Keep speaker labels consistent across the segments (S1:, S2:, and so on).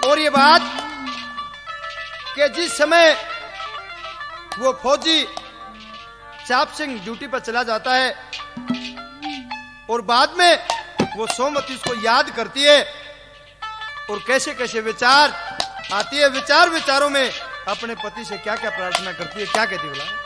S1: और ये बात कि जिस समय वो फौजी चाप सिंह ड्यूटी पर चला जाता है और बाद में वो सोमवती उसको याद करती है और कैसे कैसे विचार आती है, विचारों में अपने पति से क्या क्या प्रार्थना करती है, क्या कहती है बोला,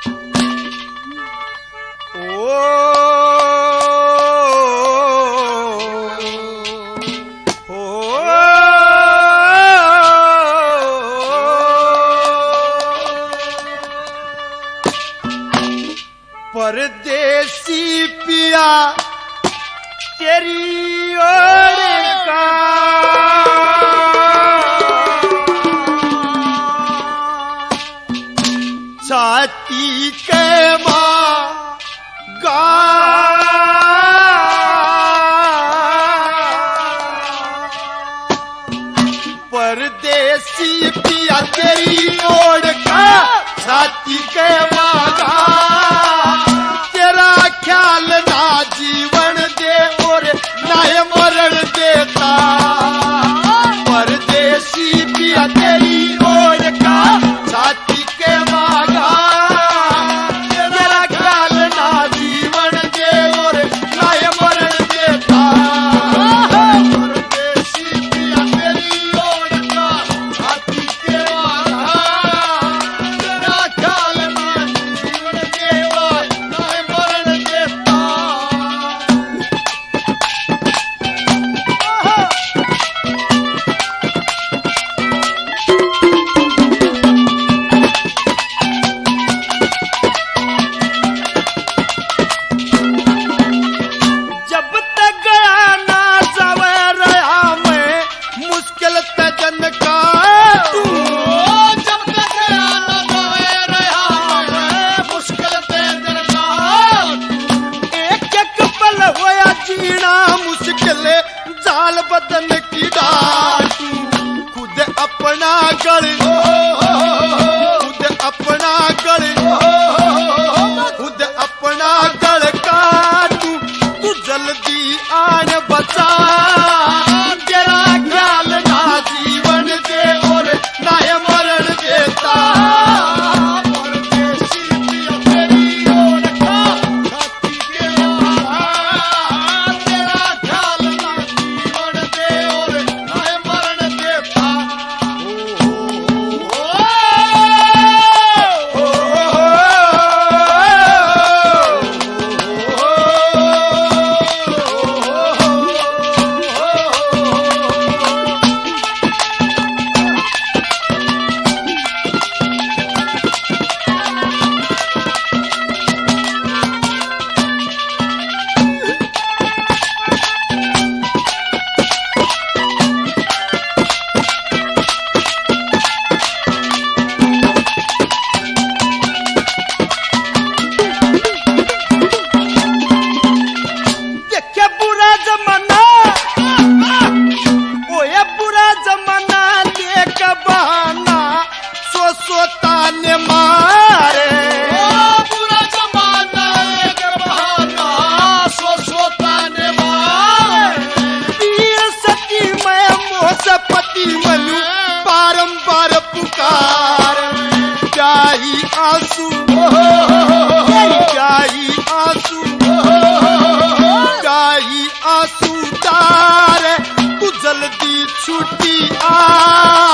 S1: परदेसी पिया तेरी ओर का छाती के मांगा परदेसी पिया तेरी ओर का छाती के मांगा ख्याल ना जीवन दे और ना मरण देता परदेसी पिया तेरी ओर का छाती के मांगा तेरा ख्याल ना जीवन दे और ना मरण देता परदेसी पिया तेरी ओर का छाती के मांगा तेरा ख्याल ना जीवन दे और ना मरण देता। जब तक गया ना जावे रहा मैं मुश्किल तजन का जब तक गया ना जावे रहा मैं मुश्किल तजन का एक एक पल होया जीना मुश्किल जाल बदन की डाट खुद अपना गढ़ खुद अपना गढ़ खुद अपना गढ़ काटू तू जल्दी आन बचा तेरा ख्याल ना जीवन दे और ना मरण देता परदेसी पिया तेरी ओर का छाती के मांगा तेरा ख्याल ना जीवन दे और ना मरण देता। देखे बुरा जमाना ओए बुरा जमाना देख बहाना सोता ने मारे बुरा जमाना देख बहाना सोता ने मारे सती मैं मोह से पति मनु बारंबार पुकार क्या ही आंसू क्या ही आंसू आंसू तार तू जल्दी छुट्टी आ